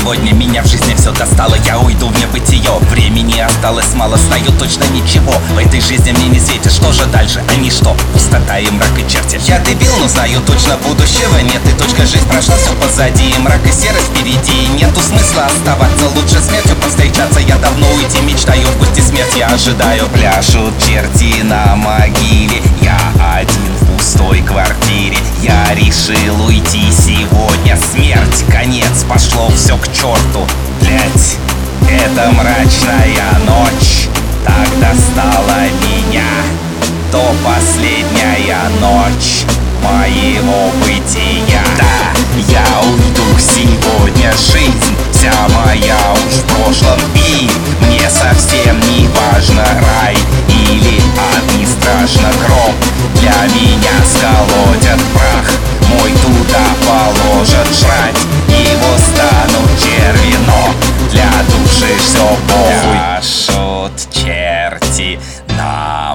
сегодня меня в жизни все достало. Я уйду в небытие, времени осталось мало. Знаю точно ничего, в этой жизни мне не светит. Что же дальше, а не что? Пустота и мрак и черти. Я дебил, но знаю точно будущего нет. И точка, жизнь прошла, все позади. И мрак и серость впереди. И нету смысла оставаться, лучше смертью повстречаться. Я давно уйти мечтаю, в гости смерти ожидаю. Пляшут черти на могиле, я один в пустой квартире. Я решил уйти сегодня. Смерть, конец, пошло все к черту. Блять, это мрачная ночь так достала меня. То последняя ночь моего бытия. Да, я уйду сегодня, жизнь вся моя уж в прошлом. И мне совсем не важно, рай или ад, не страшно гром. Для меня сколотят прах, мой туда положат жрать. Его станут черви, но для души все похуй. Пляшут черти на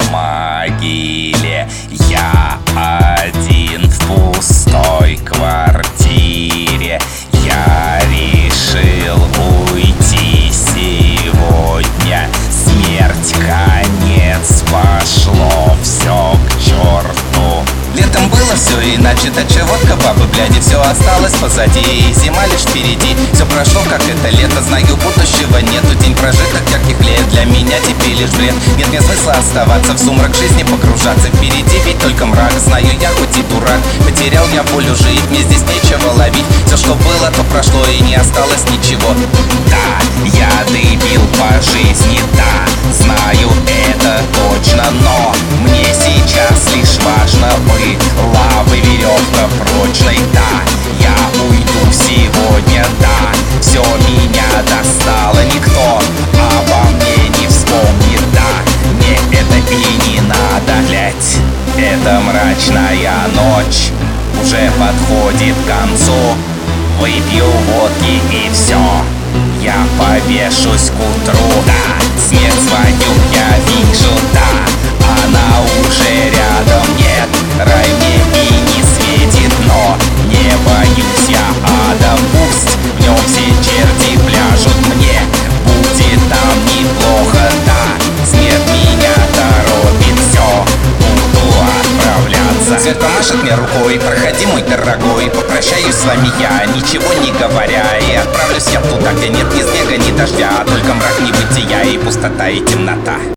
могиле, я один в пустой квартире. Я решил уйти сегодня. Смерть, конец, пошло все к черту. Летом было все иначе, тача водка, бабы, бляди, все осталось позади. И зима лишь впереди, все прошло как это лето. Знаю, будущего нету, день прожитых ярких лет. Для меня теперь лишь бред, нет мне смысла оставаться в сумрак жизни, погружаться впереди, ведь только мрак. Знаю я, хоть и дурак, потерял я волю жить, мне здесь нечего ловить. Все, что было, то прошло и не осталось ничего. Да, я дебил по жизни, да, знаю это точно, но мне сейчас лишь важно быть лавы, веревка прочной. Да, я уйду сегодня, да, все меня достало. Никто обо мне не вспомнит, да, мне это и не надо. Блять, эта мрачная ночь уже подходит к концу. Выпью водки и все, я повешусь к утру. Да, смерть свою я вижу, да, она уже рядом. Нет, рай мне и не светит, но не боюсь я ада. Пусть в нем все черти пляшут, мне будет там неплохо. Да, смерть меня торопит, все, буду отправляться. Смерть помашет мне рукой, проходи, мой дорогой. Попрощаюсь с вами я, ничего не говоря. И отправлюсь я туда, где нет ни снега, ни дождя, только мрак небытия и пустота и темнота.